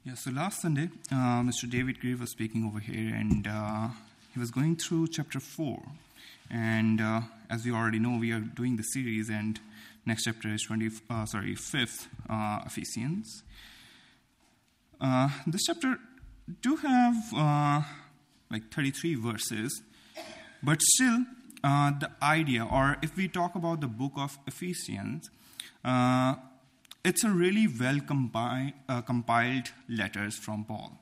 Yeah, so last Sunday, Mr. David Gray was speaking over here, and he was going through chapter 4. And as we already know, we are doing the series, and next chapter is 5th Ephesians. This chapter do have 33 verses, but still the idea, or if we talk about the book of Ephesians, it's a really well compiled letters from Paul.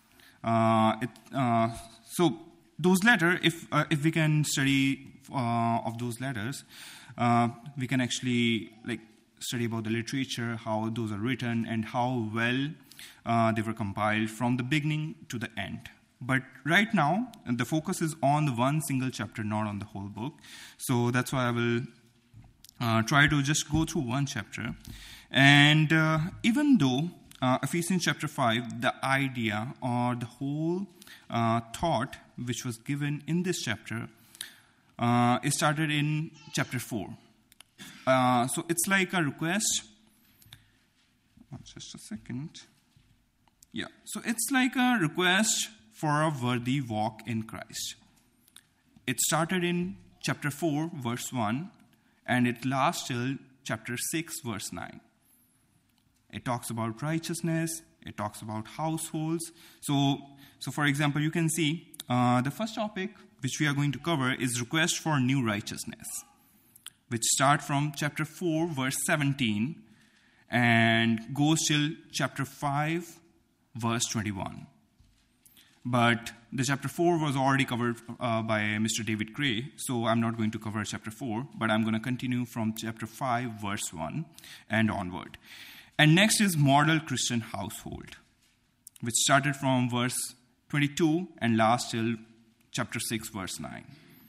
So those letters, if we can study of those letters, we can actually study about the literature, how those are written, and how well they were compiled from the beginning to the end. But right now, the focus is on the one single chapter, not on the whole book. So that's why I will try to just go through one chapter. And even though Ephesians chapter 5, the idea or the whole thought which was given in this chapter is started in chapter 4. So it's like a request. Just a second. Yeah, so it's like a request for a worthy walk in Christ. It started in chapter 4, verse 1, and it lasts till chapter 6, verse 9. It talks about righteousness. It talks about households. So for example, you can see the first topic which we are going to cover is request for new righteousness, which start from chapter 4, verse 17, and goes till chapter 5, verse 21. But the chapter 4 was already covered by Mr. David Gray, so I'm not going to cover chapter 4, but I'm going to continue from chapter 5, verse 1 and onward. And next is model Christian household, which started from verse 22 and lasts till chapter 6, verse 9.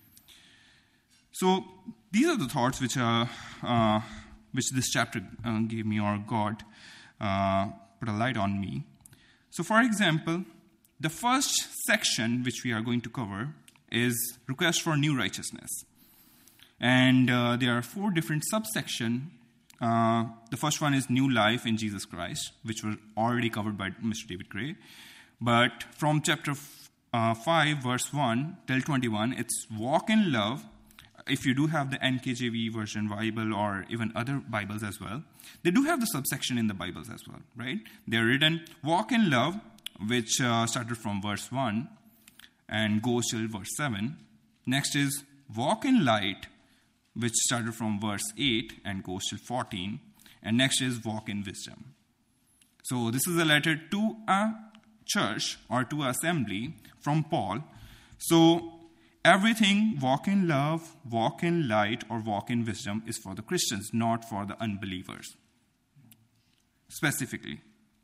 So these are the thoughts which this chapter gave me, or God put a light on me. So for example, the first section which we are going to cover is request for new righteousness. And there are 4 different subsections. The first one is new life in Jesus Christ, which was already covered by Mr. David Gray. But from chapter 5, verse 1 till 21, it's walk in love. If you do have the NKJV version Bible or even other Bibles as well, they do have the subsection in the Bibles as well, right? They're written walk in love, which started from verse 1 and goes till verse 7. Next is walk in light, which started from verse 8 and goes till 14. And next is walk in wisdom. So this is a letter to a church or to an assembly from Paul. So everything, walk in love, walk in light, or walk in wisdom, is for the Christians, not for the unbelievers, specifically.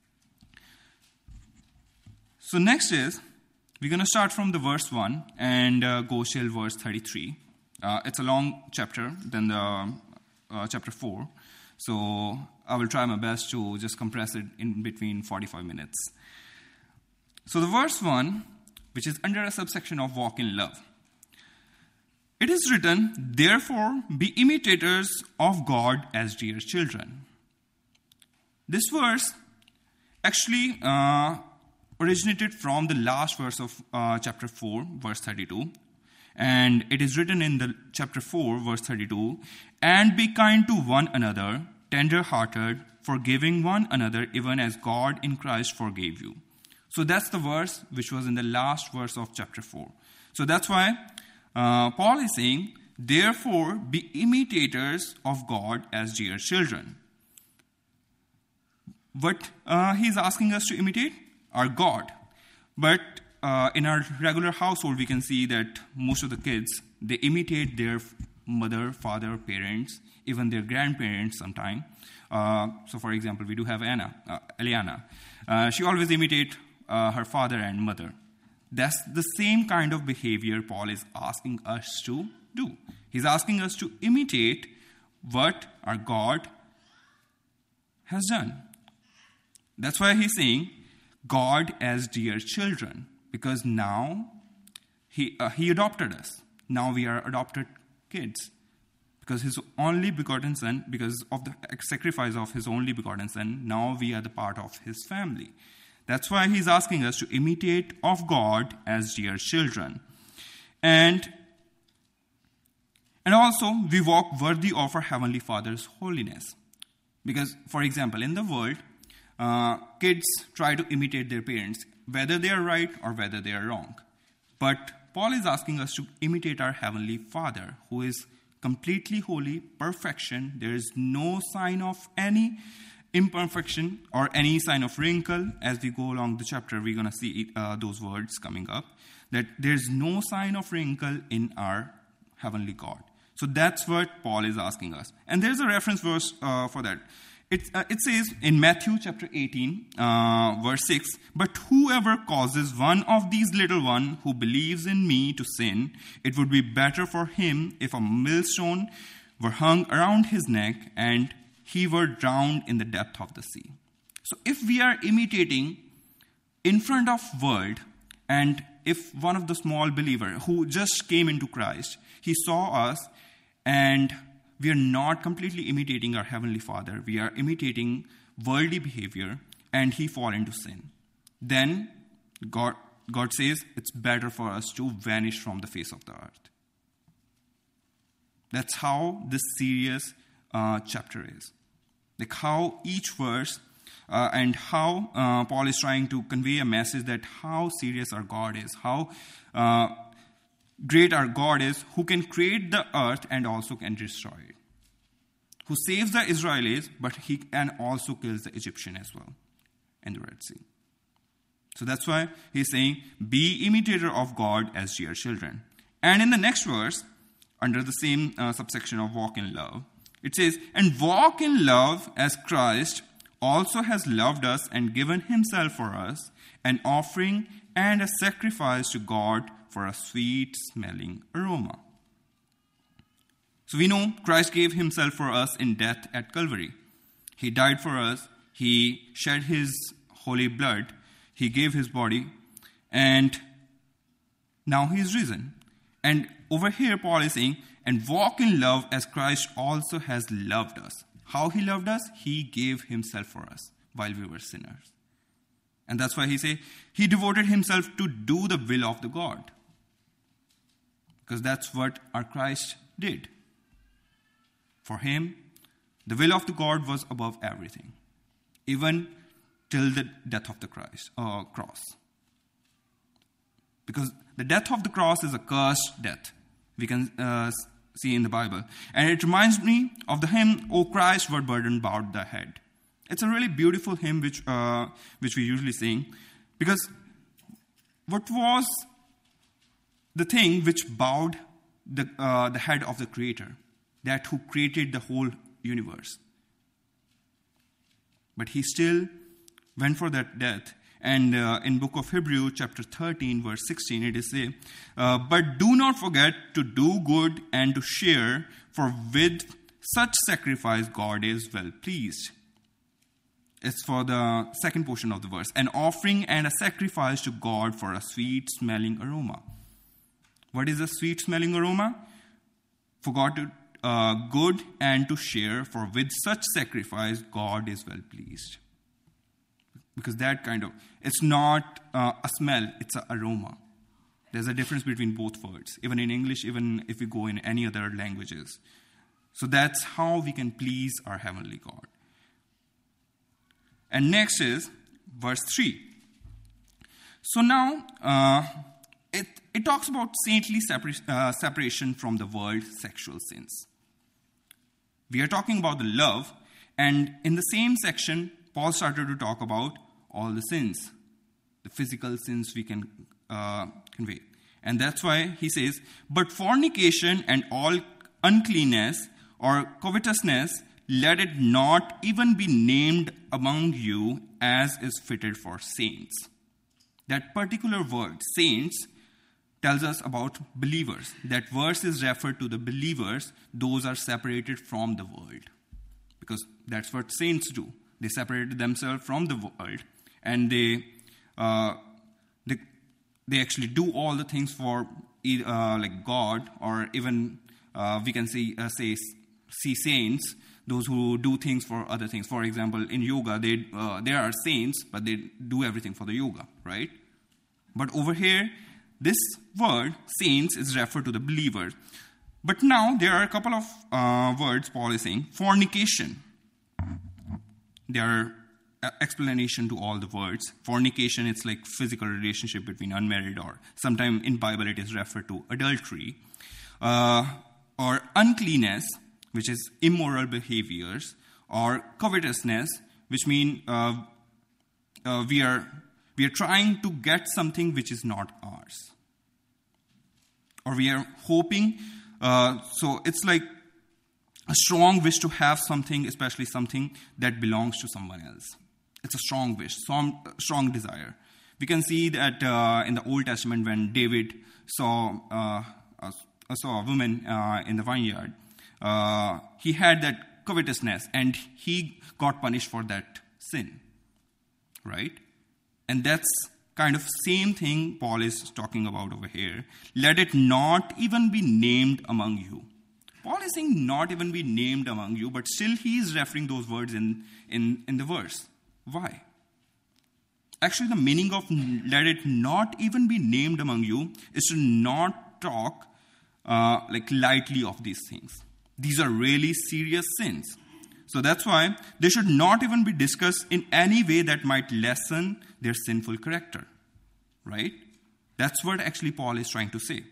So next is, we're going to start from the verse 1 and go till verse 33. It's a long chapter than the chapter 4. So I will try my best to just compress it in between 45 minutes. So the verse 1, which is under a subsection of walk in love. It is written, therefore be imitators of God as dear children. This verse actually originated from the last verse of chapter 4, verse 32. And it is written in the chapter 4, verse 32, and be kind to one another, tender-hearted, forgiving one another, even as God in Christ forgave you. So that's the verse which was in the last verse of chapter 4. So that's why Paul is saying, therefore be imitators of God as dear children. What he's asking us to imitate? Our God. But in our regular household, we can see that most of the kids, they imitate their mother, father, parents, even their grandparents sometime. So for example, we do have Eliana. She always imitates her father and mother. That's the same kind of behavior Paul is asking us to do. He's asking us to imitate what our God has done. That's why he's saying God as dear children, because now he adopted us. Now we are adopted kids. Because his only begotten son, because of the sacrifice of his only begotten son, now we are the part of his family. That's why he's asking us to imitate of God as dear children. And also, we walk worthy of our Heavenly Father's holiness. Because, for example, in the world, kids try to imitate their parents, whether they are right or whether they are wrong. But Paul is asking us to imitate our Heavenly Father, who is completely holy, perfection. There is no sign of any imperfection or any sign of wrinkle. As we go along the chapter, we're going to see those words coming up, that there's no sign of wrinkle in our Heavenly God. So that's what Paul is asking us. And there's a reference verse for that. It says in Matthew chapter 18, verse 6, "But whoever causes one of these little ones who believes in me to sin, it would be better for him if a millstone were hung around his neck and he were drowned in the depth of the sea." So if we are imitating in front of world, and if one of the small believer who just came into Christ, he saw us, and we are not completely imitating our Heavenly Father, we are imitating worldly behavior, and he fall into sin, then God says it's better for us to vanish from the face of the earth. That's how this serious chapter is. Like how each verse and how Paul is trying to convey a message that how serious our God is, how great our God is, who can create the earth and also can destroy it, who saves the Israelis, but he can also kills the Egyptian as well in the Red Sea. So that's why he's saying, be imitator of God as dear children. And in the next verse, under the same subsection of walk in love, it says, "And walk in love as Christ also has loved us and given himself for us, an offering and a sacrifice to God for a sweet-smelling aroma." So we know Christ gave himself for us in death at Calvary. He died for us. He shed his holy blood. He gave his body. And now he is risen. And over here Paul is saying, "And walk in love as Christ also has loved us." How he loved us? He gave himself for us while we were sinners. And that's why he say he devoted himself to do the will of the God. Because that's what our Christ did. For him, the will of the God was above everything, even till the death of the cross. Because the death of the cross is a cursed death. We can see in the Bible. And it reminds me of the hymn, "O Christ, what burden bowed thy head." It's a really beautiful hymn which we usually sing. Because what was the thing which bowed the head of the Creator, that who created the whole universe? But he still went for that death. And in book of Hebrews, chapter 13, verse 16, it is say, "But do not forget to do good and to share, for with such sacrifice God is well pleased." It's for the second portion of the verse. "An offering and a sacrifice to God for a sweet-smelling aroma." What is a sweet-smelling aroma? For God to good and to share, for with such sacrifice God is well pleased. Because that kind of, it's not a smell, it's an aroma. There's a difference between both words, even in English, even if we go in any other languages. So that's how we can please our Heavenly God. And next is verse 3. So now, it talks about saintly separation from the world's sexual sins. We are talking about the love, and in the same section, Paul started to talk about all the sins, the physical sins we can convey. And that's why he says, "But fornication and all uncleanness or covetousness, let it not even be named among you as is fitted for saints." That particular word, saints, tells us about believers. That verse is referred to the believers. Those are separated from the world. Because that's what saints do. They separated themselves from the world, and they actually do all the things for like God, or even we can see saints. those who do things for other things. For example, in yoga, they are saints, but they do everything for the yoga, right? But over here, this word, saints, is referred to the believers. But now there are a couple of words Paul is saying. Fornication. There are explanation to all the words. Fornication, it's like physical relationship between unmarried, or sometimes in Bible it is referred to adultery. Or uncleanness, which is immoral behaviors. Or covetousness, which mean we are trying to get something which is not ours. Or we are hoping, so it's like a strong wish to have something, especially something that belongs to someone else. It's a strong wish, strong desire. We can see that in the Old Testament when David saw a woman in the vineyard. He had that covetousness and he got punished for that sin, right? And that's kind of same thing Paul is talking about over here. Let it not even be named among you. Paul is saying not even be named among you, but still he is referring those words in the verse. Why? Actually, the meaning of let it not even be named among you is to not talk lightly of these things. These are really serious sins. So that's why they should not even be discussed in any way that might lessen their sinful character. Right? That's what actually Paul is trying to say.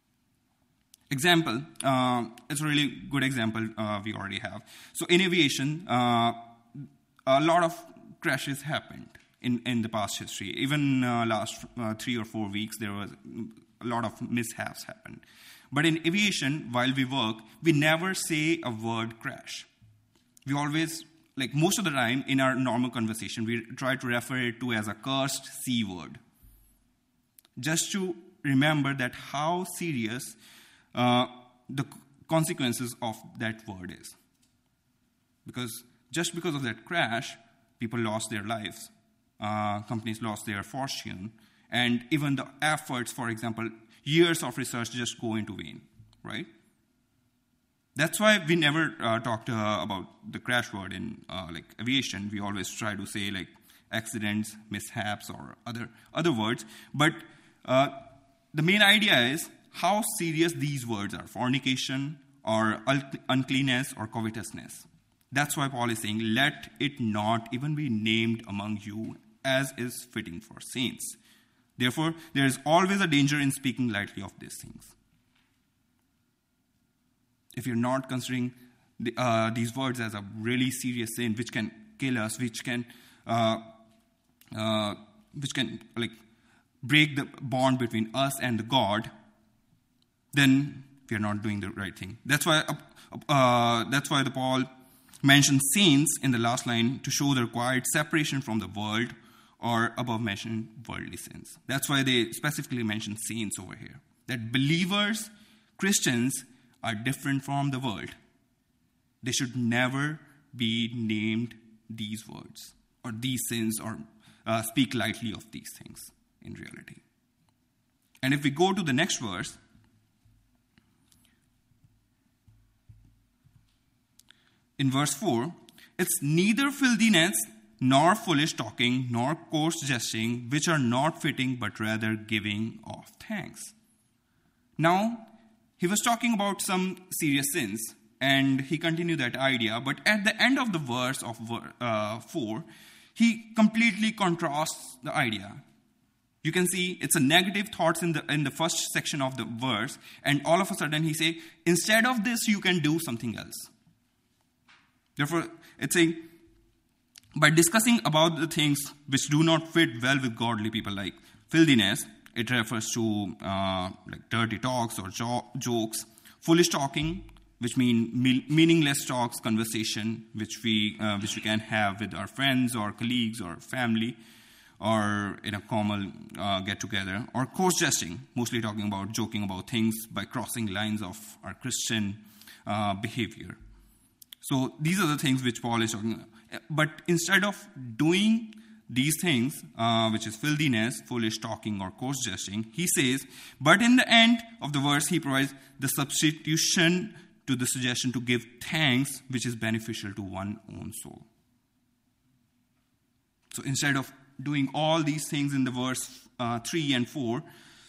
Example, it's a really good example we already have. So in aviation, a lot of crashes happened in the past history. Even last 3 or 4 weeks, there was a lot of mishaps happened. But in aviation, while we work, we never say a word crash. We always, most of the time in our normal conversation, we try to refer it to as a cursed C word. Just to remember that how serious the consequences of that word is. Because just because of that crash, people lost their lives. Companies lost their fortune. And even the efforts, for example, years of research just go into vain, right? That's why we never talked about the crash word in aviation. We always try to say accidents, mishaps, or other words. But the main idea is how serious these words are: fornication, or uncleanness, or covetousness. That's why Paul is saying, let it not even be named among you, as is fitting for saints. Therefore, there is always a danger in speaking lightly of these things. If you're not considering these words as a really serious sin, which can kill us, which can break the bond between us and the God, then we are not doing the right thing. That's why the Paul mentions saints in the last line to show the required separation from the world, or above mentioned worldly sins. That's why they specifically mention saints over here. That believers, Christians, are different from the world. They should never be named these words or these sins, or speak lightly of these things in reality. And if we go to the next verse, in verse 4, it's neither filthiness, nor foolish talking, nor coarse jesting, which are not fitting, but rather giving of thanks. Now, he was talking about some serious sins, and he continued that idea. But at the end of the verse of 4, he completely contrasts the idea. You can see it's a negative thoughts in the first section of the verse, and all of a sudden he say, instead of this, you can do something else. Therefore, it's by discussing about the things which do not fit well with godly people, like filthiness, it refers to dirty talks or jokes. Foolish talking, which mean meaningless talks, conversation, which we can have with our friends or colleagues or family, or in a common get-together. Or coarse jesting, mostly talking about joking about things by crossing lines of our Christian behavior. So these are the things which Paul is talking about. But instead of doing these things, which is filthiness, foolish talking, or coarse jesting, he says, but in the end of the verse, he provides the substitution to the suggestion to give thanks, which is beneficial to one's own soul. So instead of doing all these things in the verse 3 and 4,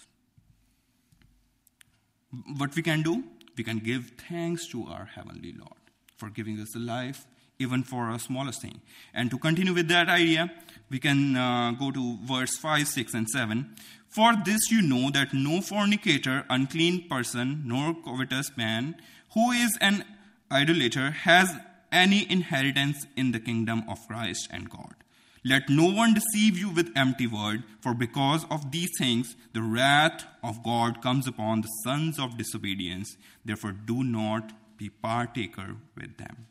what we can do? We can give thanks to our Heavenly Lord for giving us the life, even for our smallest thing. And to continue with that idea, we can go to verse 5, 6, and 7. For this you know that no fornicator, unclean person, nor covetous man, who is an idolater, has any inheritance in the kingdom of Christ and God. Let no one deceive you with empty word, for because of these things the wrath of God comes upon the sons of disobedience. Therefore do not be partaker with them.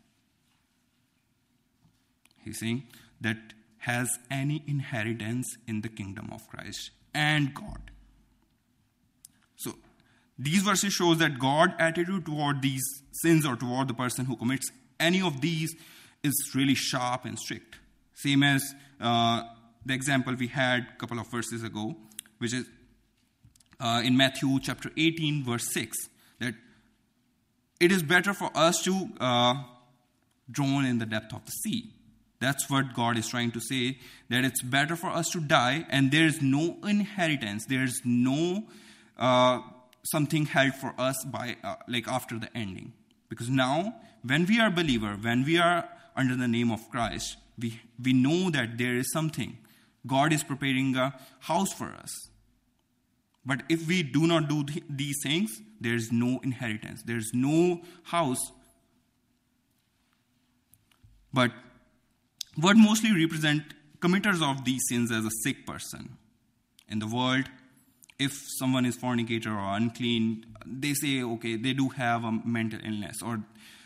He's saying that has any inheritance in the kingdom of Christ and God. So these verses shows that God's attitude toward these sins or toward the person who commits any of these is really sharp and strict. Same as the example we had a couple of verses ago, which is in Matthew chapter 18, verse 6, that it is better for us to drown in the depth of the sea. That's what God is trying to say, that it's better for us to die, and there is no inheritance, there is no something held for us by like after the ending. Because now, when we are believer, when we are under the name of Christ, we know that there is something. God is preparing a house for us. But if we do not do these things, there is no inheritance. There is no house. But what mostly represent committers of these sins as a sick person. In the world, if someone is fornicator or unclean, they say, okay, they do have a mental illness, or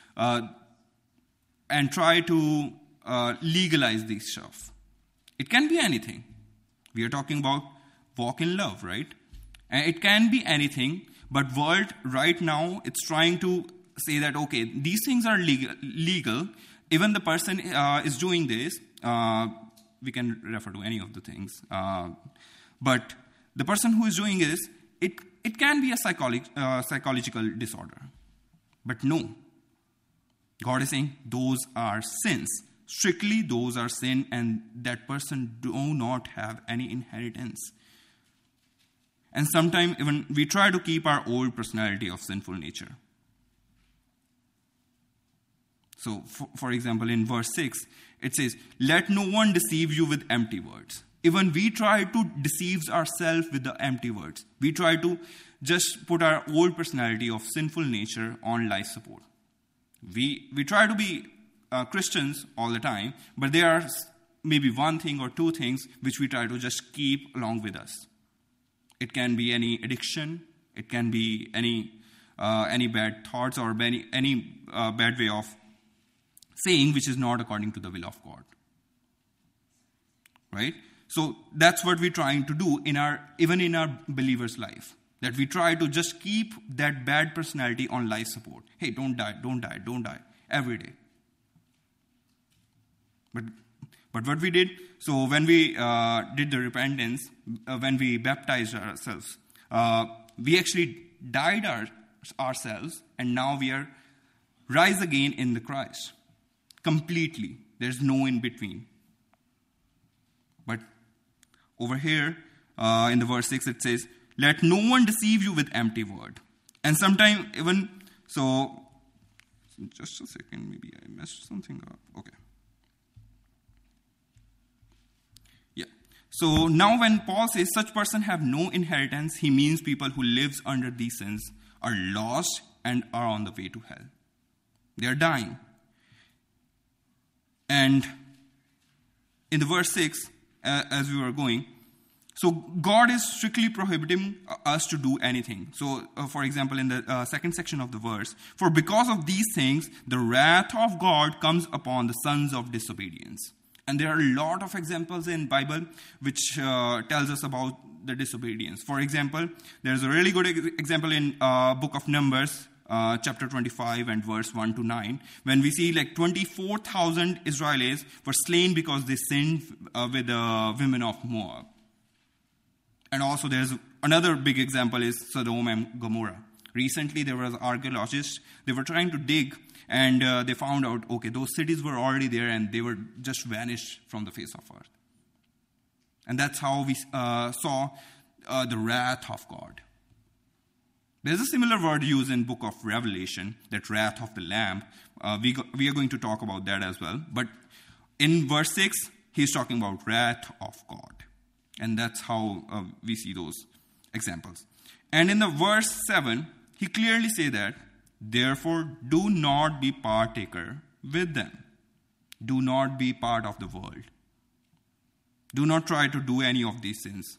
and try to legalize this stuff. It can be anything. We are talking about walk in love, right? And it can be anything, but world right now, it's trying to say that, okay, these things are legal. Even the person is doing this, we can refer to any of the things. But the person who is doing this, it can be a psychological disorder. But no. God is saying those are sins. Strictly those are sin, and that person do not have any inheritance. And sometimes even we try to keep our old personality of sinful nature. So, for example, in verse 6, it says, let no one deceive you with empty words. Even we try to deceive ourselves with the empty words. We try to just put our old personality of sinful nature on life support. We try to be Christians all the time, but there are maybe one thing or two things which we try to just keep along with us. It can be any addiction. It can be any bad thoughts or any bad way of saying which is not according to the will of God. Right? So that's what we're trying to do even in our believer's life. That we try to just keep that bad personality on life support. Hey, don't die, every day. But what we did, so when we did the repentance, when we baptized ourselves, we actually died ourselves, and now we are rise again in the Christ. Completely. There's no in between. But over here, in the verse 6, it says, let no one deceive you with empty word. And sometimes even, so, just a second, maybe I messed something up. Okay. Yeah. So now when Paul says such person have no inheritance, he means people who lives under these sins are lost and are on the way to hell. They are dying. And in the verse 6, as we were going, so God is strictly prohibiting us to do anything. So, for example, in the second section of the verse, for because of these things, the wrath of God comes upon the sons of disobedience. And there are a lot of examples in Bible which tells us about the disobedience. For example, there's a really good example in book of Numbers, chapter 25 and verse 1 to 9, when we see like 24,000 Israelis were slain because they sinned with the women of Moab. And also there's another big example is Sodom and Gomorrah, Recently, there was archaeologists, they were trying to dig, and they found out, okay, those cities were already there, and they were just vanished from the face of earth. And that's how we saw the wrath of God. There's a similar word used in book of Revelation, that wrath of the Lamb. We are going to talk about that as well. But in verse 6, he's talking about wrath of God. And that's how we see those examples. And in the verse 7, he clearly says that, therefore, do not be partaker with them. Do not be part of the world. Do not try to do any of these sins.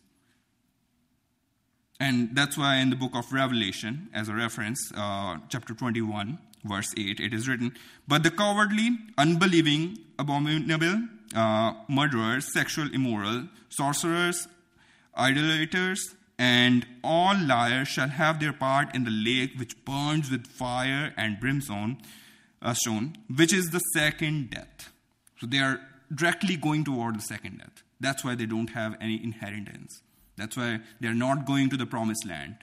And that's why in the book of Revelation, as a reference, chapter 21, verse 8, it is written, but the cowardly, unbelieving, abominable, murderers, sexual immoral, sorcerers, idolaters, and all liars shall have their part in the lake which burns with fire and brimstone, stone, which is the second death. So they are directly going toward the second death. That's why they don't have any inheritance. That's why they are not going to the promised land.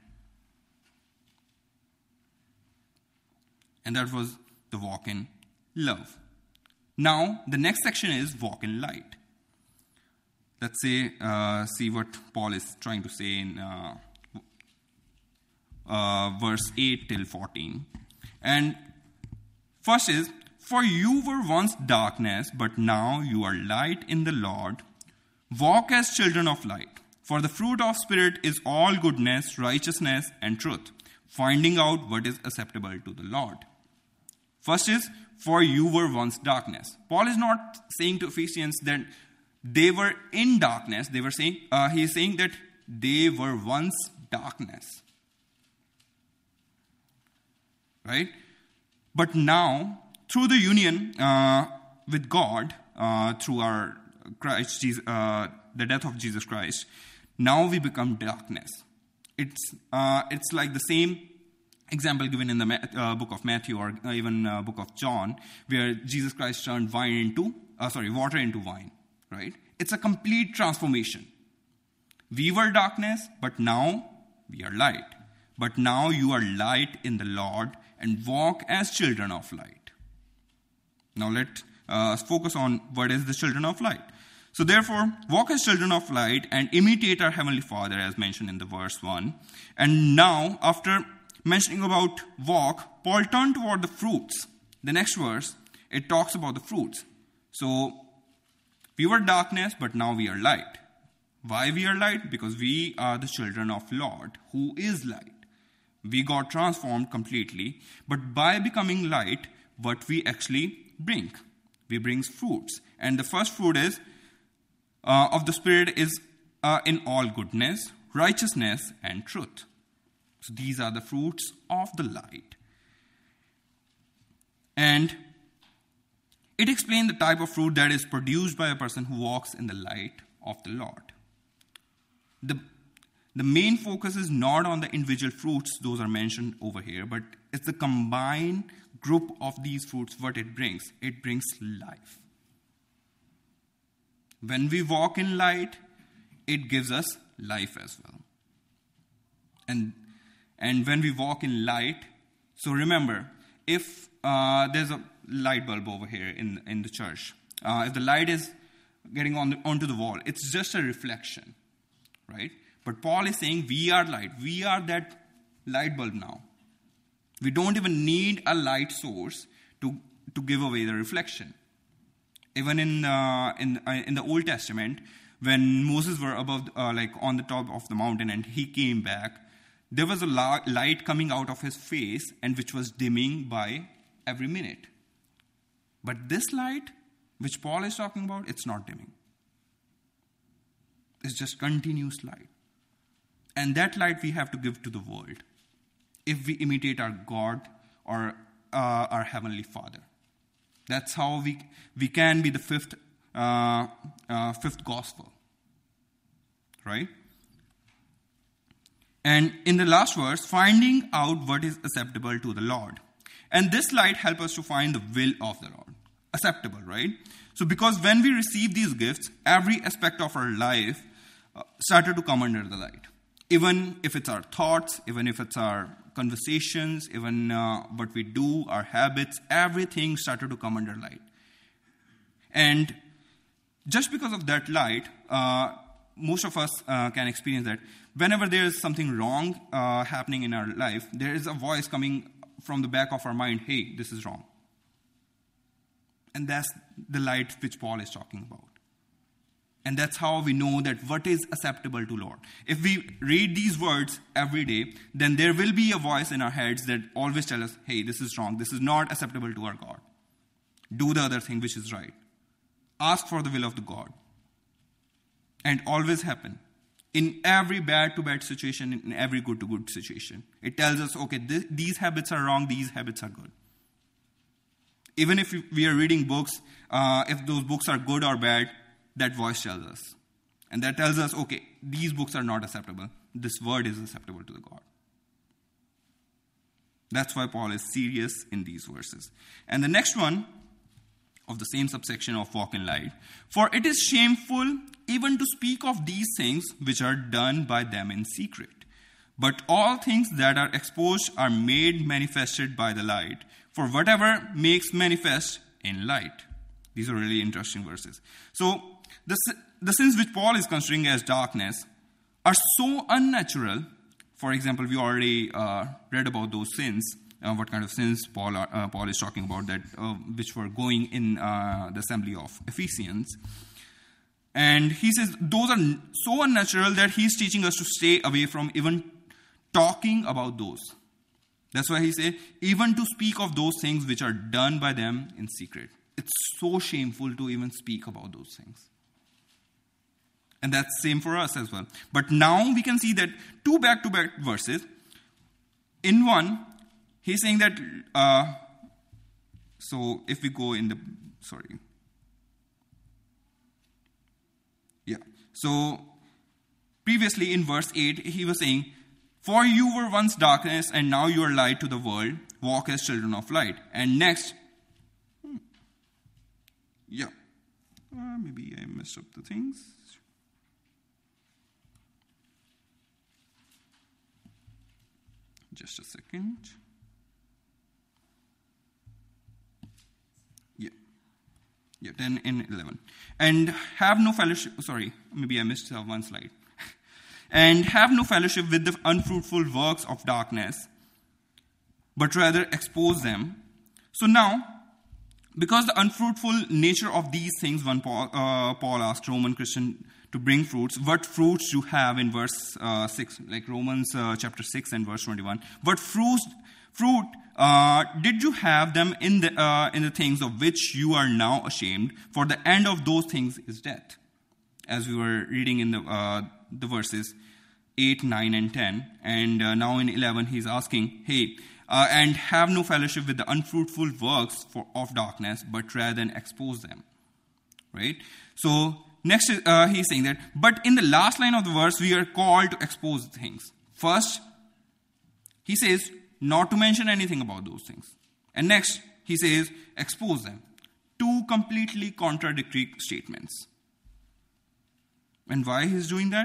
And that was the walk in love. Now, the next section is walk in light. Let's see what Paul is trying to say in verse 8 till 14. And first is, for you were once darkness, but now you are light in the Lord. Walk as children of light. For the fruit of Spirit is all goodness, righteousness, and truth, finding out what is acceptable to the Lord. First is, for you were once darkness. Paul is not saying to Ephesians that they were in darkness. He is saying that they were once darkness. Right? But now, through the union with God, through our Christ, Jesus, the death of Jesus Christ, now we become darkness. It's like the same example given in the book of Matthew or even book of John, where Jesus Christ turned water into wine. Right? It's a complete transformation. We were darkness, but now we are light. But now you are light in the Lord, and walk as children of light. Now let's focus on what is the children of light. So therefore, walk as children of light and imitate our Heavenly Father, as mentioned in the verse 1. And now, after mentioning about walk, Paul turned toward the fruits. The next verse, it talks about the fruits. So, we were darkness, but now we are light. Why we are light? Because we are the children of Lord, who is light. We got transformed completely, but by becoming light, what we actually bring? We bring fruits. And the first fruit is of the Spirit is in all goodness, righteousness, and truth. So these are the fruits of the light. And it explains the type of fruit that is produced by a person who walks in the light of the Lord. The main focus is not on the individual fruits, those are mentioned over here, but it's the combined group of these fruits, what it brings. It brings life. When we walk in light, it gives us life as well. And when we walk in light, so remember, if there's a light bulb over here in the church, if the light is getting onto the wall, it's just a reflection, right? But Paul is saying we are light. We are that light bulb now. We don't even need a light source to give away the reflection. Even in the Old Testament, when Moses were above, on the top of the mountain, and he came back, there was a light coming out of his face, and which was dimming by every minute. But this light, which Paul is talking about, it's not dimming. It's just continuous light. And that light we have to give to the world if we imitate our God or our Heavenly Father. That's how we can be the fifth gospel, right? And in the last verse, finding out what is acceptable to the Lord. And this light helps us to find the will of the Lord. Acceptable, right? So because when we receive these gifts, every aspect of our life started to come under the light. Even if it's our thoughts, even if it's our conversations, even what we do, our habits, everything started to come under light. And just because of that light, most of us can experience that whenever there is something wrong happening in our life, there is a voice coming from the back of our mind, hey, this is wrong. And that's the light which Paul is talking about. And that's how we know that what is acceptable to Lord. If we read these words every day, then there will be a voice in our heads that always tells us, hey, this is wrong. This is not acceptable to our God. Do the other thing which is right. Ask for the will of the God. And always happen. In every bad to bad situation, in every good to good situation. It tells us, okay, these habits are wrong, these habits are good. Even if we are reading books, if those books are good or bad, that voice tells us. And that tells us, okay, these books are not acceptable. This word is acceptable to the God. That's why Paul is serious in these verses. And the next one of the same subsection of walk in light. For it is shameful even to speak of these things which are done by them in secret. But all things that are exposed are made manifested by the light. For whatever makes manifest in light. These are really interesting verses. So, the sins which Paul is considering as darkness are so unnatural. For example, we already read about those sins. What kind of sins Paul is talking about, that which were going in the assembly of Ephesians. And he says those are so unnatural that he's teaching us to stay away from even talking about those. That's why he said, even to speak of those things which are done by them in secret. It's so shameful to even speak about those things. And that's same for us as well. But now we can see that two back-to-back verses. In one, he's saying that, so if we go in the, So previously in verse 8, he was saying, for you were once darkness and now you are light to the world. Walk as children of light. And next, maybe I messed up the things. Just a second. Yeah, 10 and 11. And have no fellowship, maybe I missed one slide. And have no fellowship with the unfruitful works of darkness, but rather expose them. So now, because the unfruitful nature of these things, when Paul asked Roman Christian to bring fruits, what fruits you have in verse 6, like Romans chapter 6 and verse 21. What fruit did you have them in the things of which you are now ashamed? For the end of those things is death. As we were reading in the verses 8, 9, and 10. And now in 11, he's asking, hey, and have no fellowship with the unfruitful works of darkness, but rather expose them. Right? So, next he's saying that, but in the last line of the verse, we are called to expose things. First, he says, not to mention anything about those things. And next, he says, expose them. Two completely contradictory statements. And why he's doing that?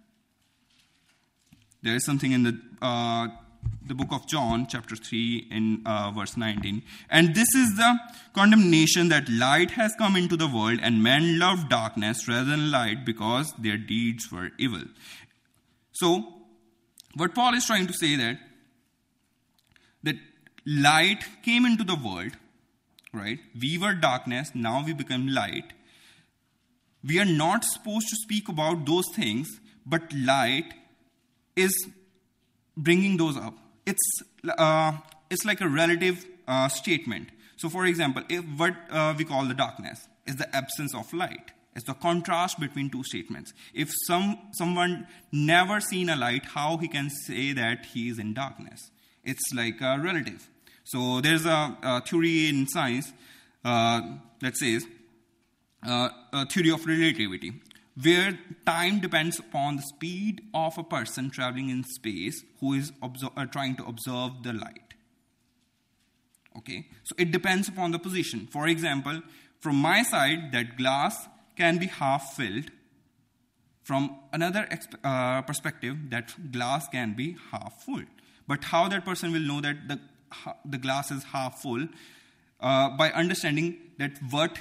There is something in the book of John, chapter 3, in verse 19. And this is the condemnation that light has come into the world, and men love darkness rather than light because their deeds were evil. So, what Paul is trying to say that light came into the world, right? We were darkness, now we become light. We are not supposed to speak about those things, but light is bringing those up. It's like a relative statement. So, for example, if what we call the darkness is the absence of light, it's the contrast between two statements. If someone never seen a light, how he can say that he is in darkness? It's like a relative. So, there's a theory in science that says a theory of relativity, where time depends upon the speed of a person traveling in space who is trying to observe the light. Okay, so it depends upon the position. For example, from my side, that glass can be half filled, from another perspective, that glass can be half full. But how that person will know that the glass is half full? By understanding that what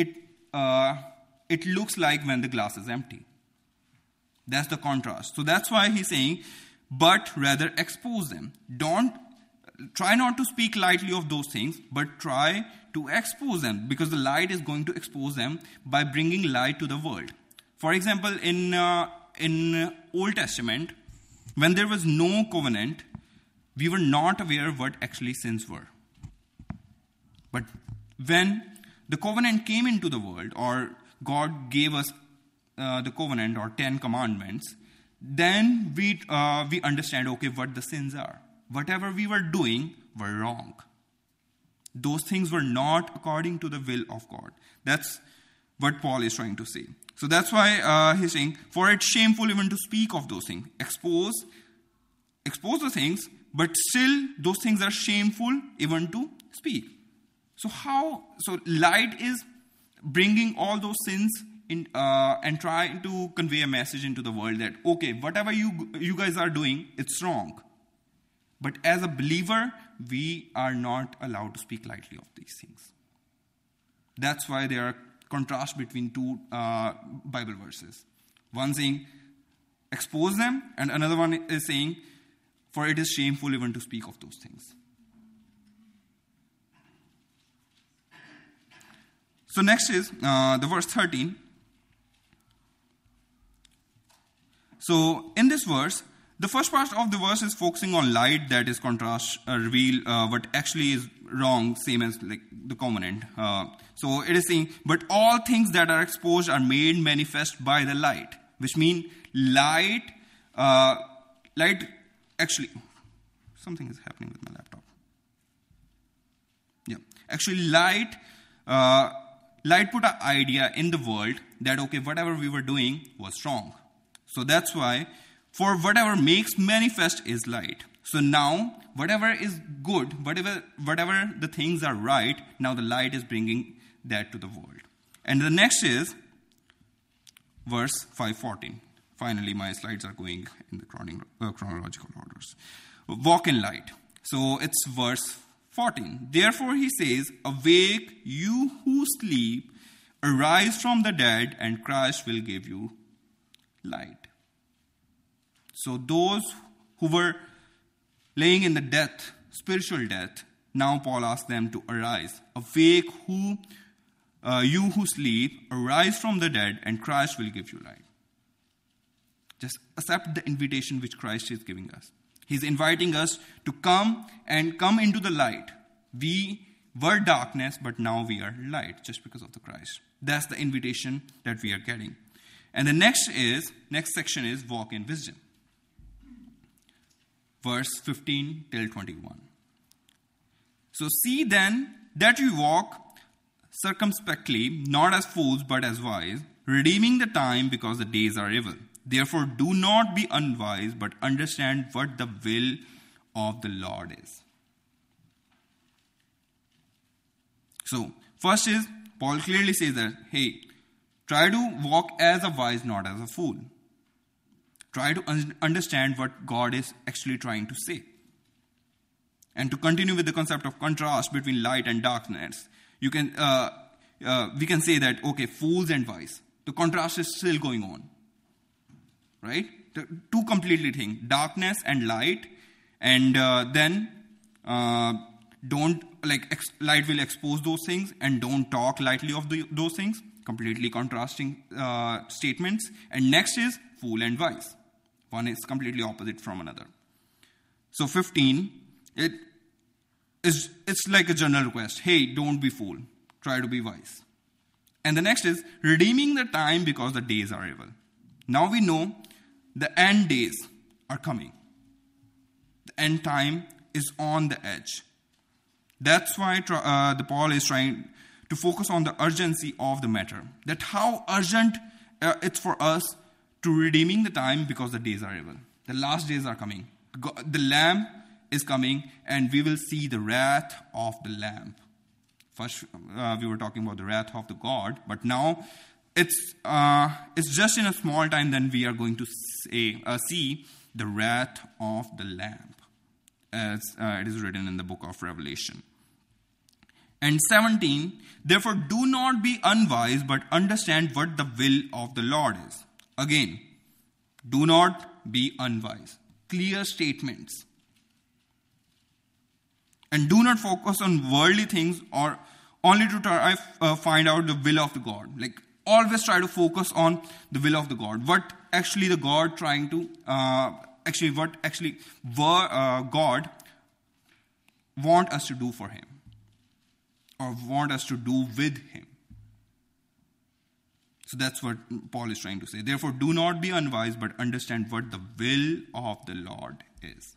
it looks like when the glass is empty. That's the contrast. So that's why he's saying, but rather expose them. Try not to speak lightly of those things, but try to expose them, because the light is going to expose them by bringing light to the world. For example, in Old Testament, when there was no covenant, we were not aware what actually sins were. But when the covenant came into the world, or God gave us the covenant or 10 commandments, then we understand, okay, what the sins are. Whatever we were doing were wrong. Those things were not according to the will of God. That's what Paul is trying to say. So that's why he's saying, for it's shameful even to speak of those things. Expose the things, but still those things are shameful even to speak. So light is bringing all those sins in, and trying to convey a message into the world that, okay, whatever you guys are doing, it's wrong. But as a believer, we are not allowed to speak lightly of these things. That's why there are contrast between two Bible verses. One saying, expose them, and another one is saying, for it is shameful even to speak of those things. So next is the verse 13. So in this verse, the first part of the verse is focusing on light, that is contrast, reveal what actually is wrong, same as like the covenant. So it is saying, but all things that are exposed are made manifest by the light, which means light actually, something is happening with my laptop. Yeah, actually light put an idea in the world that, okay, whatever we were doing was wrong. So that's why, for whatever makes manifest is light. So now, whatever is good, whatever the things are right, now the light is bringing that to the world. And the next is verse 5:14. Finally, my slides are going in the chronological orders. Walk in light. So it's verse 14. Therefore he says, awake, you who sleep, arise from the dead, and Christ will give you light. So those who were laying in the death, spiritual death, now Paul asks them to arise. Awake, you who sleep, arise from the dead, and Christ will give you light. Just accept the invitation which Christ is giving us. He's inviting us to come into the light. We were darkness, but now we are light just because of the Christ. That's the invitation that we are getting. And the next section is walk in wisdom. Verse 15 till 21. So see then that you walk circumspectly, not as fools but as wise, redeeming the time because the days are evil. Therefore do not be unwise, but understand what the will of the Lord is. So first is, Paul clearly says that, hey, try to walk as a wise, not as a fool. Try to understand what God is actually trying to say. And to continue with the concept of contrast between light and darkness, we can say that, okay, fools and wise. The contrast is still going on. Right? The two completely things, darkness and light. And then light will expose those things, and don't talk lightly of those things. Completely contrasting statements. And next is fool and wise. One is completely opposite from another. So 15, it's like a general request. Hey, don't be fool. Try to be wise. And the next is redeeming the time because the days are evil. Now we know the end days are coming. The end time is on the edge. That's why the Paul is trying to focus on the urgency of the matter. That how urgent it's for us to redeeming the time because the days are evil. The last days are coming. The Lamb is coming, and we will see the wrath of the Lamb. First, we were talking about the wrath of the God, but now it's just in a small time then we are going to see the wrath of the Lamb, as it is written in the book of Revelation. And 17, therefore do not be unwise, but understand what the will of the Lord is. Again, do not be unwise. Clear statements. And do not focus on worldly things or only to try find out the will of the God. Like, always try to focus on the will of the God. What actually the God trying to, God want us to do for him. Or want us to do with him. So that's what Paul is trying to say. Therefore, do not be unwise, but understand what the will of the Lord is.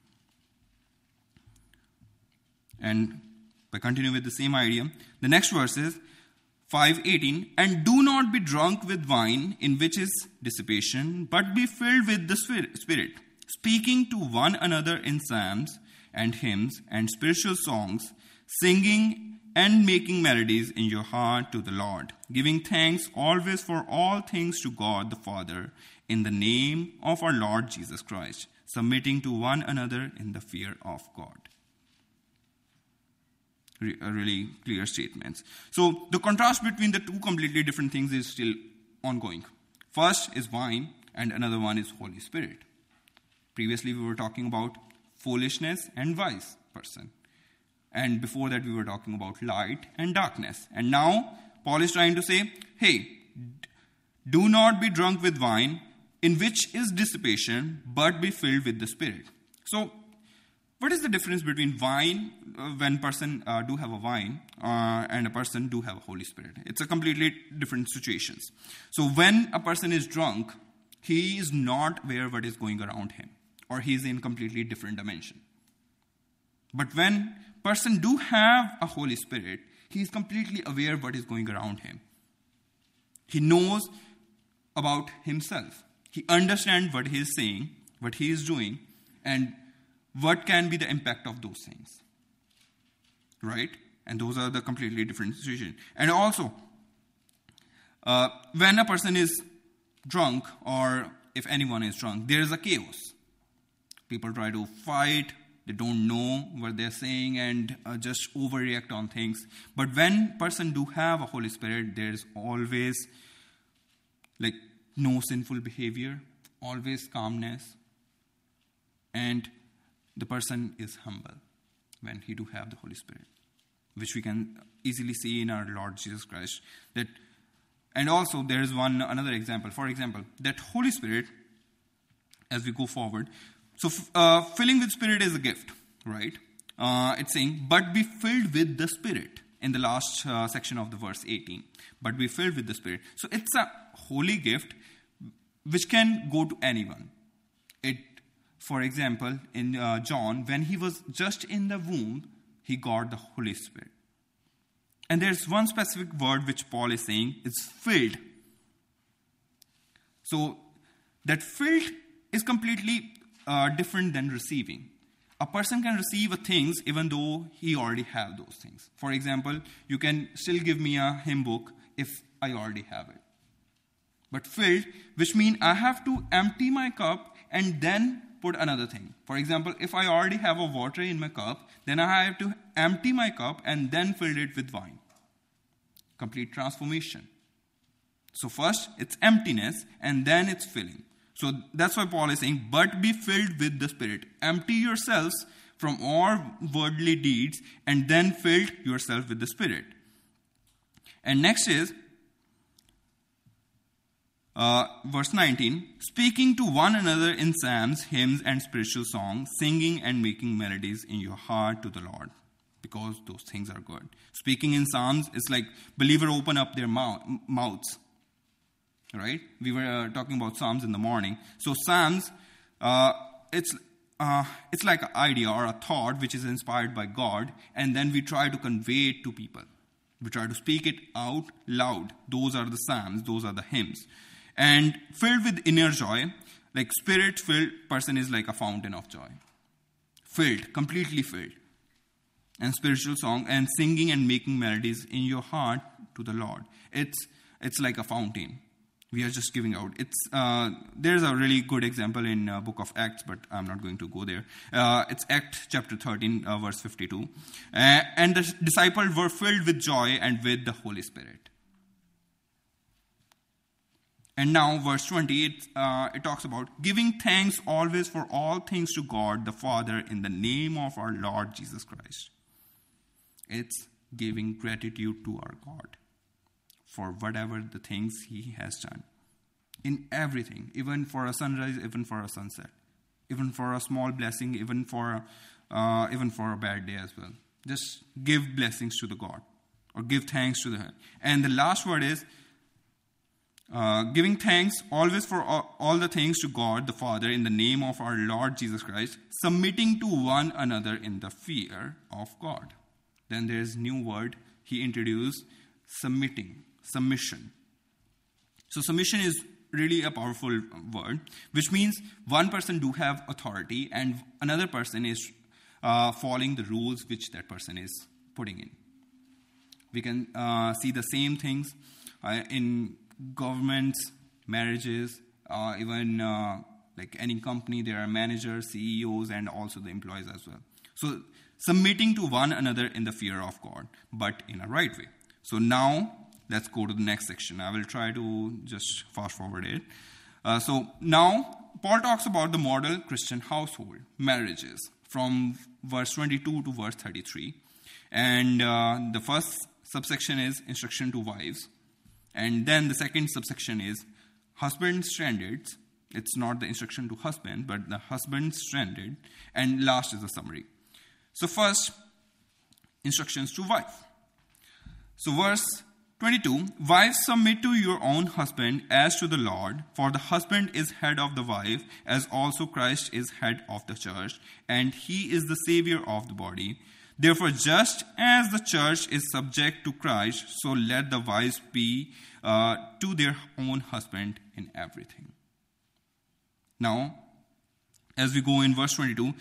And by continuing with the same idea, the next verse is 5:18. And do not be drunk with wine, in which is dissipation, but be filled with the Spirit, speaking to one another in psalms and hymns and spiritual songs, singing and making melodies in your heart to the Lord, giving thanks always for all things to God the Father, in the name of our Lord Jesus Christ, submitting to one another in the fear of God. Really clear statements. So the contrast between the two completely different things is still ongoing. First is wine, and another one is Holy Spirit. Previously we were talking about foolishness and wise person. And before that, we were talking about light and darkness. And now, Paul is trying to say, hey, do not be drunk with wine, in which is dissipation, but be filled with the Spirit. So, what is the difference between wine, when person do have a wine, and a person do have a Holy Spirit? It's a completely different situations. So, when a person is drunk, he is not aware what is going around him, or he is in completely different dimension. But when person do have a Holy Spirit, he is completely aware what is going around him. He knows about himself. He understands what he is saying, what he is doing, and what can be the impact of those things. Right? And those are the completely different situations. And also, when a person is drunk, or if anyone is drunk, there is a chaos. People try to fight. They don't know what they're saying and just overreact on things. But when person do have a Holy Spirit, there's always like no sinful behavior, always calmness. And the person is humble when he do have the Holy Spirit, which we can easily see in our Lord Jesus Christ. And also there is another example. For example, that Holy Spirit, as we go forward, so filling with Spirit is a gift, right? It's saying, but be filled with the Spirit in the last section of the verse 18. But be filled with the Spirit. So it's a holy gift which can go to anyone. For example, in John, when he was just in the womb, he got the Holy Spirit. And there's one specific word which Paul is saying is filled. So that filled is completely different than receiving. A person can receive things even though he already have those things. For example, you can still give me a hymn book if I already have it. But filled, which means I have to empty my cup and then put another thing. For example, if I already have a water in my cup, then I have to empty my cup and then fill it with wine. Complete transformation. So first, it's emptiness and then it's filling. So that's why Paul is saying, but be filled with the Spirit. Empty yourselves from all worldly deeds and then fill yourself with the Spirit. And next is verse 19. Speaking to one another in psalms, hymns, and spiritual songs, singing and making melodies in your heart to the Lord. Because those things are good. Speaking in psalms is like believer open up their mouths. Right? We were talking about Psalms in the morning. So Psalms, it's like an idea or a thought which is inspired by God, and then we try to convey it to people. We try to speak it out loud. Those are the Psalms. Those are the hymns. And filled with inner joy, like Spirit-filled person is like a fountain of joy. Filled, completely filled. And spiritual song and singing and making melodies in your heart to the Lord. it's like a fountain. We are just giving out. There's a really good example in book of Acts, but I'm not going to go there. It's Acts chapter 13, verse 52. And the disciples were filled with joy and with the Holy Spirit. And now, verse 20, it talks about giving thanks always for all things to God the Father in the name of our Lord Jesus Christ. It's giving gratitude to our God for whatever the things He has done. In everything, even for a sunrise, even for a sunset, even for a small blessing, even for a bad day as well. Just give blessings to the God, or give thanks to the. And the last word is giving thanks always for all the things to God the Father in the name of our Lord Jesus Christ, submitting to one another in the fear of God. Then there is new word he introduced, submission. So submission is really a powerful word, which means one person do have authority and another person is following the rules which that person is putting in. We can see the same things in governments, marriages, even like any company, there are managers, CEOs, and also the employees as well. So submitting to one another in the fear of God, but in a right way. So now let's go to the next section. I will try to just fast forward it. So now Paul talks about the model Christian household, marriages, from verse 22 to verse 33. And the first subsection is instruction to wives. And then the second subsection is husband standards. It's not the instruction to husband, but the husband standard. And last is the summary. So first, instructions to wife. So verse 22, wives, submit to your own husband as to the Lord, for the husband is head of the wife, as also Christ is head of the church, and he is the Savior of the body. Therefore, just as the church is subject to Christ, so let the wives be to their own husband in everything. Now, as we go in verse 22,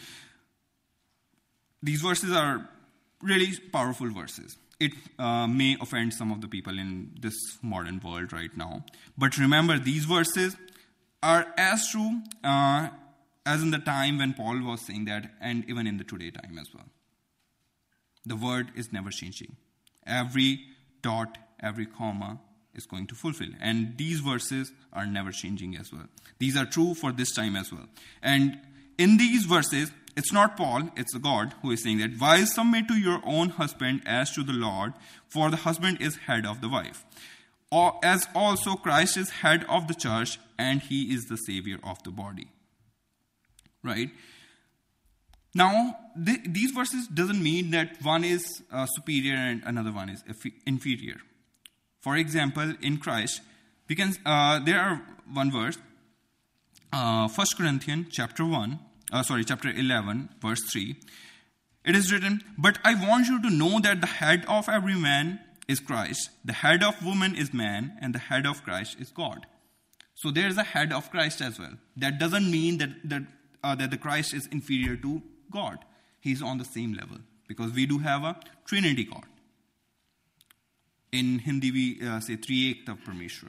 these verses are really powerful verses. It may offend some of the people in this modern world right now. But remember, these verses are as true as in the time when Paul was saying that, and even in the today time as well. The word is never changing. Every dot, every comma is going to fulfill. And these verses are never changing as well. These are true for this time as well. And in these verses, it's not Paul, it's God who is saying that, wives, submit to your own husband as to the Lord, for the husband is head of the wife. Or as also Christ is head of the church, and he is the Savior of the body. Right? Now, these verses doesn't mean that one is superior and another one is inferior. For example, in Christ, we can there are one verse, 1 Corinthians chapter 11, verse 3. It is written, but I want you to know that the head of every man is Christ, the head of woman is man, and the head of Christ is God. So there is a head of Christ as well. That doesn't mean that the Christ is inferior to God. He's on the same level, because we do have a Trinity God. In Hindi we say Tri-Ekta Parmeshwar.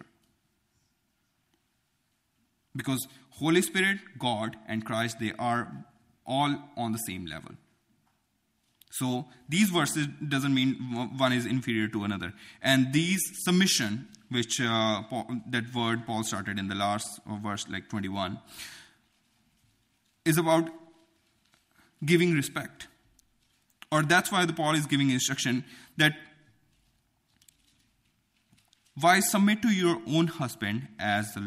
Because Holy Spirit, God, and Christ, they are all on the same level. So these verses doesn't mean one is inferior to another. And these submission, which that word Paul started in the last verse, like 21, is about giving respect. Or that's why the Paul is giving instruction that wives, submit to your own husband as to the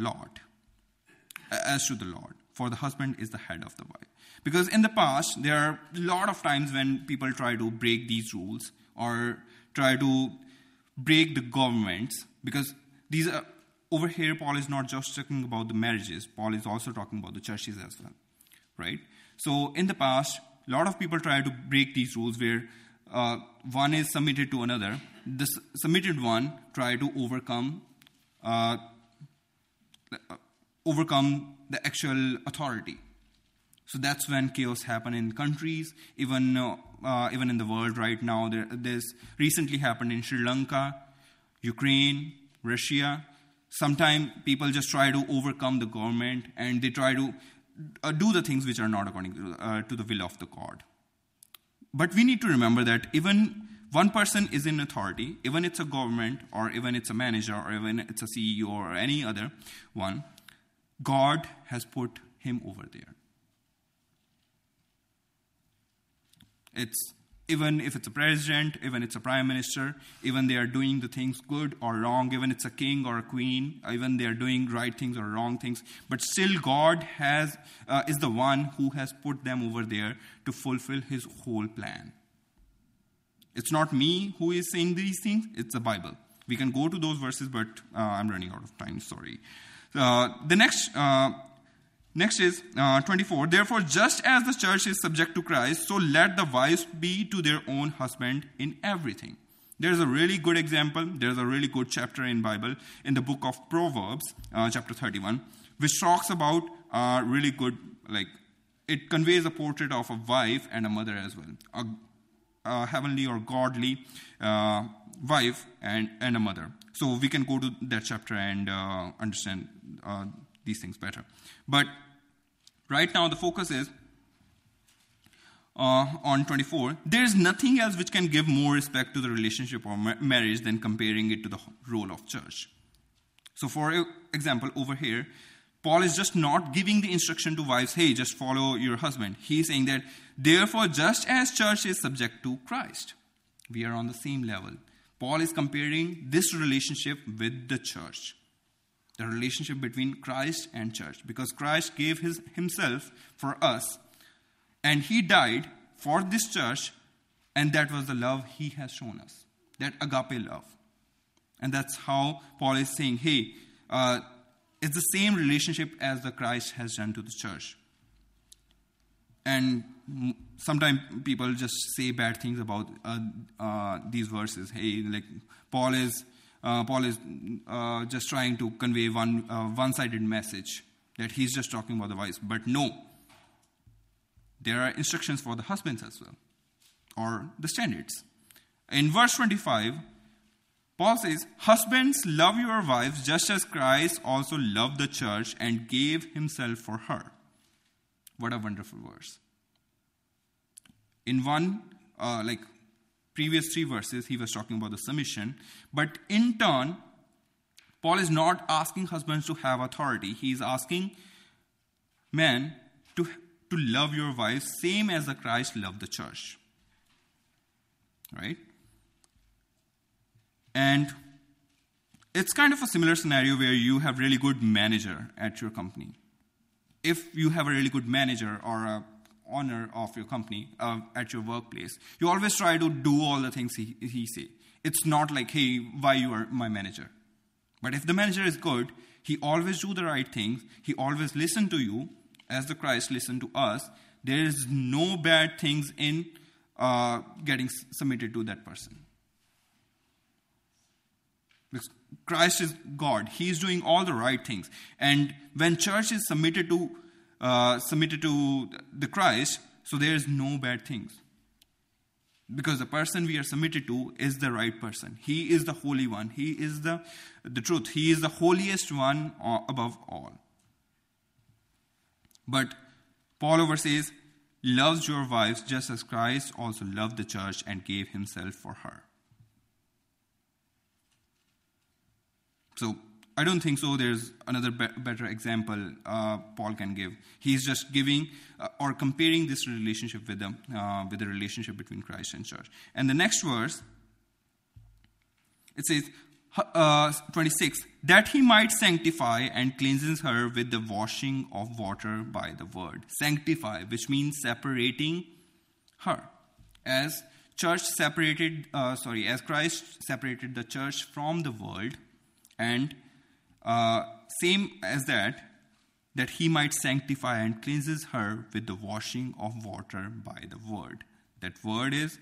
Lord, for the husband is the head of the wife. Because in the past, there are a lot of times when people try to break these rules or try to break the governments, because these are, over here, Paul is not just talking about the marriages, Paul is also talking about the churches as well, right? So in the past, a lot of people try to break these rules where one is submitted to another. The submitted one try to overcome the actual authority. So that's when chaos happen in countries, even in the world right now. This recently happened in Sri Lanka, Ukraine, Russia. Sometimes people just try to overcome the government and they try to do the things which are not according to the will of the God. But we need to remember that even one person is in authority, even it's a government or even it's a manager or even it's a CEO or any other one, God has put him over there. It's even if it's a president, even it's a prime minister, even they are doing the things good or wrong, even it's a king or a queen, even they are doing right things or wrong things, but still God is the one who has put them over there to fulfill his whole plan. It's not me who is saying these things, it's the Bible. We can go to those verses, but I'm running out of time, sorry. The next is 24. Therefore, just as the church is subject to Christ, so let the wives be to their own husband in everything. There's a really good example. There's a really good chapter in Bible, in the book of Proverbs, chapter 31, which talks about really good, it conveys a portrait of a wife and a mother as well. A heavenly or godly wife and a mother. So we can go to that chapter and understand these things better. But right now the focus is on 24. There is nothing else which can give more respect to the relationship or marriage than comparing it to the role of church. So for example, over here, Paul is just not giving the instruction to wives, hey, just follow your husband. He's saying that, therefore, just as church is subject to Christ, we are on the same level. Paul is comparing this relationship with the church, the relationship between Christ and church, because Christ gave himself for us, and he died for this church, and that was the love he has shown us, that agape love. And that's how Paul is saying, hey, it's the same relationship as the Christ has done to the church. And sometimes people just say bad things about these verses. Hey, Paul is just trying to convey one-sided message, that he's just talking about the wives. But no, there are instructions for the husbands as well, or the standards. In verse 25, Paul says, husbands, love your wives just as Christ also loved the church and gave himself for her. What a wonderful verse. In previous 3 verses, he was talking about the submission. But in turn, Paul is not asking husbands to have authority. He is asking men to love your wives same as the Christ loved the church. Right? And it's kind of a similar scenario where you have really good manager at your company. If you have a really good manager or a owner of your company at your workplace, you always try to do all the things he say. It's not like, hey, why you are my manager? But if the manager is good, he always do the right things. He always listen to you as the Christ listened to us. There is no bad things in getting submitted to that person. Because Christ is God. He is doing all the right things. And when church is submitted to the Christ, so there is no bad things. Because the person we are submitted to is the right person. He is the Holy One. He is the truth. He is the holiest one above all. But Paul over says, loves your wives just as Christ also loved the church and gave himself for her. So I don't think so. There's another better example Paul can give. He's just giving or comparing this relationship with the relationship between Christ and church. And the next verse, it says, 26, that he might sanctify and cleanses her with the washing of water by the word. Sanctify, which means separating her. As Christ separated the church from the world, and same as that he might sanctify and cleanses her with the washing of water by the word. That word is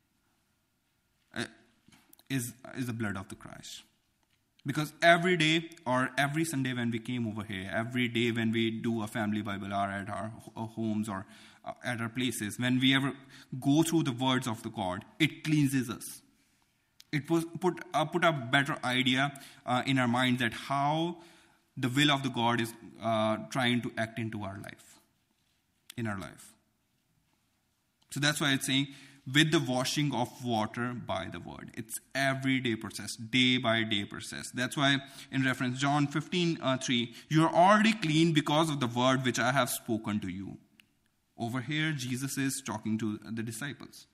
the blood of the Christ. Because every day or every Sunday when we came over here, every day when we do a family Bible hour at our homes or at our places, when we ever go through the words of the God, it cleanses us. It was put a better idea in our mind that how the will of the God is trying to act into our life, in our life. So that's why it's saying, with the washing of water by the word. It's everyday process, day by day process. That's why in reference John 15:3, you are already clean because of the word which I have spoken to you. Over here, Jesus is talking to the disciples.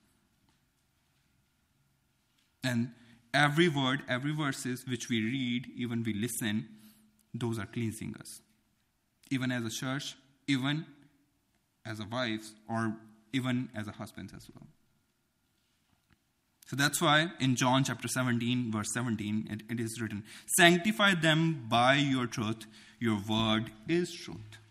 And every word, every verses which we read, even we listen, those are cleansing us. Even as a church, even as a wives, or even as a husband as well. So that's why in John chapter 17, verse 17, it is written, sanctify them by your truth. Your word is truth.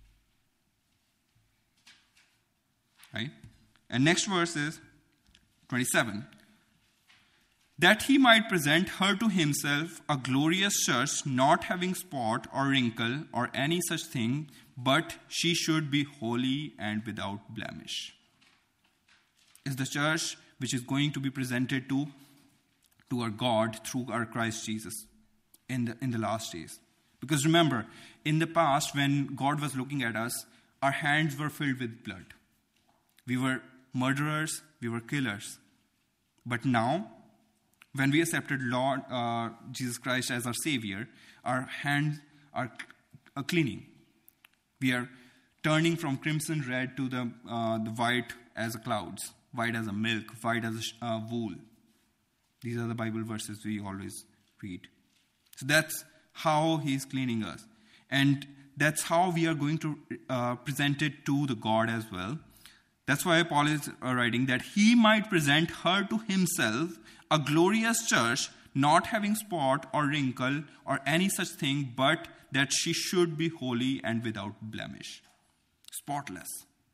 Right? And next verse is 27. That he might present her to himself a glorious church, not having spot or wrinkle or any such thing, but she should be holy and without blemish. Is the church which is going to be presented to our God through our Christ Jesus in the last days. Because remember, in the past when God was looking at us, our hands were filled with blood. We were murderers, we were killers. But now, when we accepted Lord Jesus Christ as our Savior, our hands are cleaning. We are turning from crimson red to the white as a clouds, white as a milk, white as a wool. These are the Bible verses we always read. So that's how He's cleaning us. And that's how we are going to present it to the God as well. That's why Paul is writing that he might present her to himself, a glorious church, not having spot or wrinkle or any such thing, but that she should be holy and without blemish. Spotless.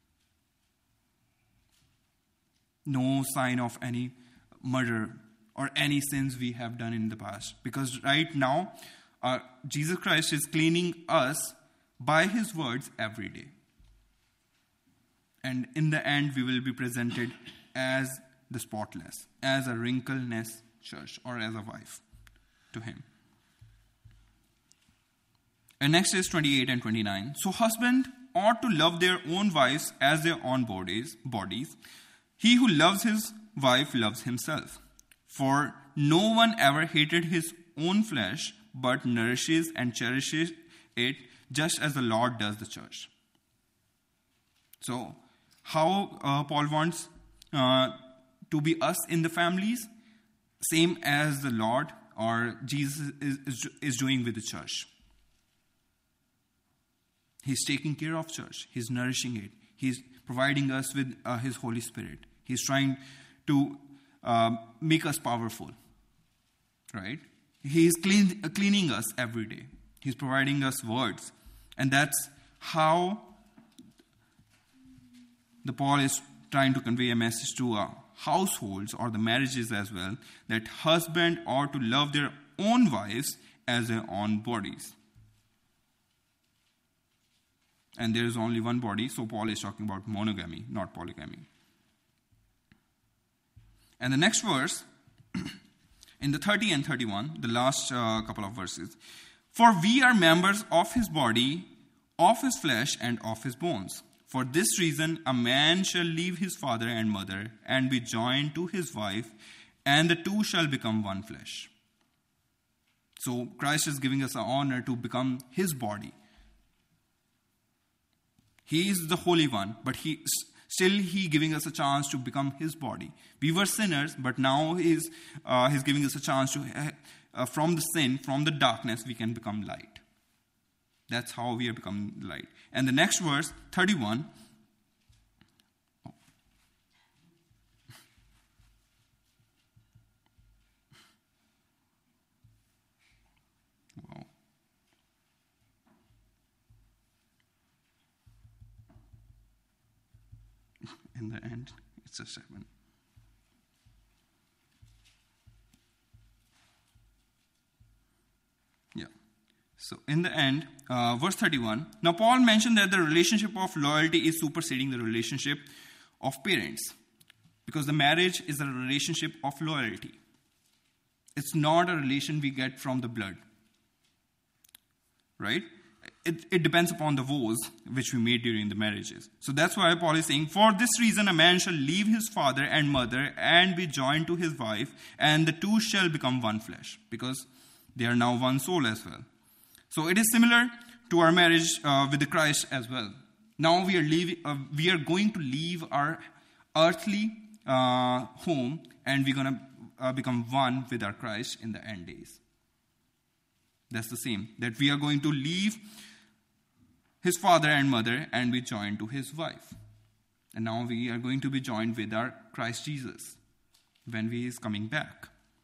No sign of any murder or any sins we have done in the past. Because right now, Jesus Christ is cleaning us by His words every day. And in the end, we will be presented as the spotless, as a wrinkleless church, or as a wife to Him. And next is 28 and 29. So husbands ought to love their own wives as their own bodies. He who loves his wife loves himself. For no one ever hated his own flesh, but nourishes and cherishes it, just as the Lord does the church. So, how Paul wants to be us in the families, same as the Lord or Jesus is doing with the church. He's taking care of church. He's nourishing it. He's providing us with His Holy Spirit. He's trying to make us powerful. Right? He's cleaning us every day. He's providing us words. And that's how the Paul is trying to convey a message to households or the marriages as well, that husbands ought to love their own wives as their own bodies. And there is only one body, so Paul is talking about monogamy, not polygamy. And the next verse, in the 30 and 31, the last couple of verses, for we are members of His body, of His flesh, and of His bones. For this reason, a man shall leave his father and mother, and be joined to his wife, and the two shall become one flesh. So Christ is giving us an honor to become His body. He is the Holy One, but He giving us a chance to become His body. We were sinners, but now He's giving us a chance to, from the sin, from the darkness, we can become light. That's how we are becoming light. And the next verse, 31. Wow. In the end, it's a 7. Yeah. So in the end, verse 31, now Paul mentioned that the relationship of loyalty is superseding the relationship of parents. Because the marriage is a relationship of loyalty. It's not a relation we get from the blood. Right? It depends upon the vows which we made during the marriages. So that's why Paul is saying, for this reason a man shall leave his father and mother and be joined to his wife, and the two shall become one flesh, because they are now one soul as well. So it is similar to our marriage with the Christ as well. Now we are going to leave our earthly home, and we're going to become one with our Christ in the end days. That's the same, that we are going to leave his father and mother and be joined to his wife. And now we are going to be joined with our Christ Jesus when he is coming back.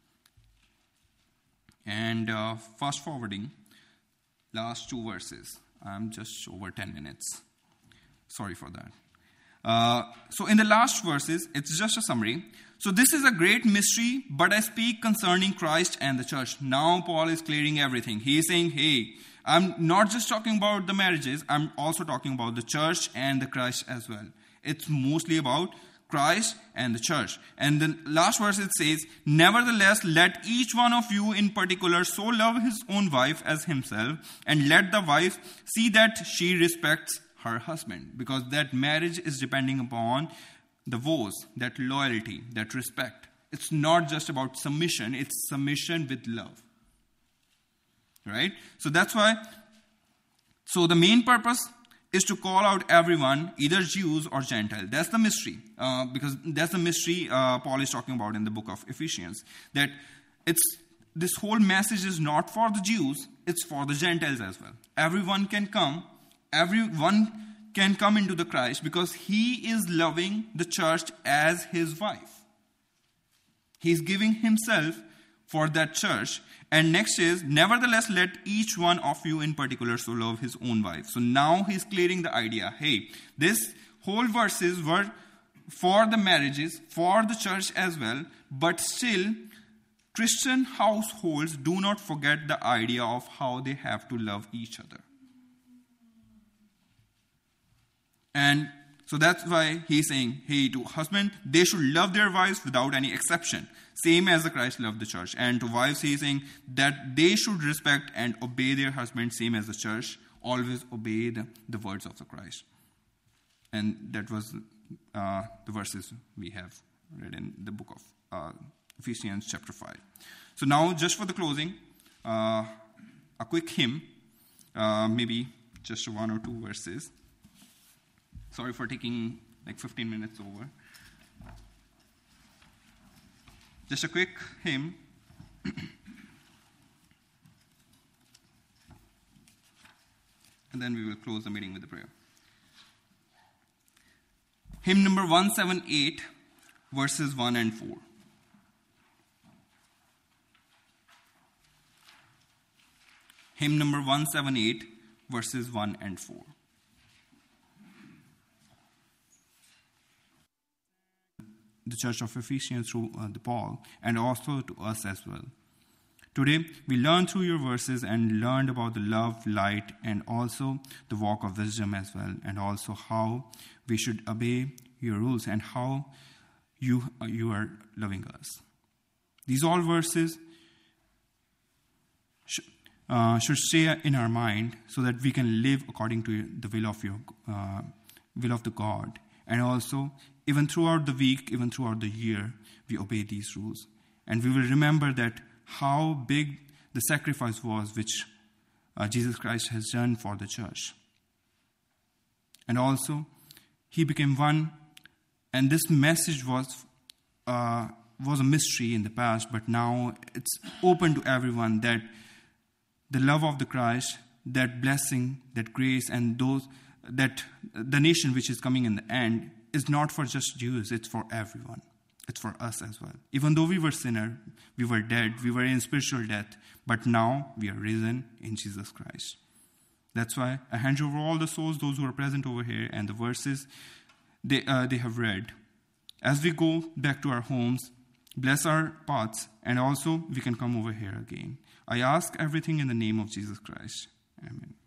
And fast forwarding, last 2 verses. I'm just over 10 minutes. Sorry for that. So in the last verses, it's just a summary. So this is a great mystery, but I speak concerning Christ and the church. Now Paul is clearing everything. He is saying, hey, I'm not just talking about the marriages, I'm also talking about the church and the Christ as well. It's mostly about Christ and the church. And the last verse it says, nevertheless, let each one of you in particular so love his own wife as himself, and let the wife see that she respects her husband. Because that marriage is depending upon the vows, that loyalty, that respect. It's not just about submission, it's submission with love. Right? So that's why, so the main purpose is to call out everyone, either Jews or Gentile. That's the mystery, because that's the mystery Paul is talking about in the book of Ephesians. That this whole message is not for the Jews, it's for the Gentiles as well. Everyone can come into the Christ because he is loving the church as his wife. He's giving himself for that church. And next is, nevertheless, let each one of you in particular so love his own wife. So now he's clearing the idea. Hey, this whole verses were for the marriages, for the church as well. But still, Christian households do not forget the idea of how they have to love each other. And so that's why he's saying, hey, to husbands, they should love their wives without any exception, same as the Christ loved the church. And to wives, he's saying that they should respect and obey their husbands, same as the church always obeyed the words of the Christ. And that was the verses we have read in the book of Ephesians chapter 5. So now, just for the closing, a quick hymn, maybe just 1 or 2 verses. Sorry for taking like 15 minutes over. Just a quick hymn. And then we will close the meeting with the prayer. Hymn number 178, verses 1 and 4. Hymn number 178, verses 1 and 4. The church of Ephesians through the Paul, and also to us as well. Today, we learned through your verses and learned about the love, light, and also the walk of wisdom as well, and also how we should obey your rules and how you are loving us. These all verses should stay in our mind so that we can live according to the will of the God, and also even throughout the week, even throughout the year, we obey these rules. And we will remember that how big the sacrifice was which Jesus Christ has done for the church. And also, he became one, and this message was a mystery in the past, but now it's open to everyone that the love of the Christ, that blessing, that grace, and that the nation which is coming in the end is not for just Jews, it's for everyone. It's for us as well. Even though we were sinners, we were dead, we were in spiritual death, but now we are risen in Jesus Christ. That's why I hand you over all the souls, those who are present over here, and the verses they have read. As we go back to our homes, bless our paths, and also we can come over here again. I ask everything in the name of Jesus Christ. Amen.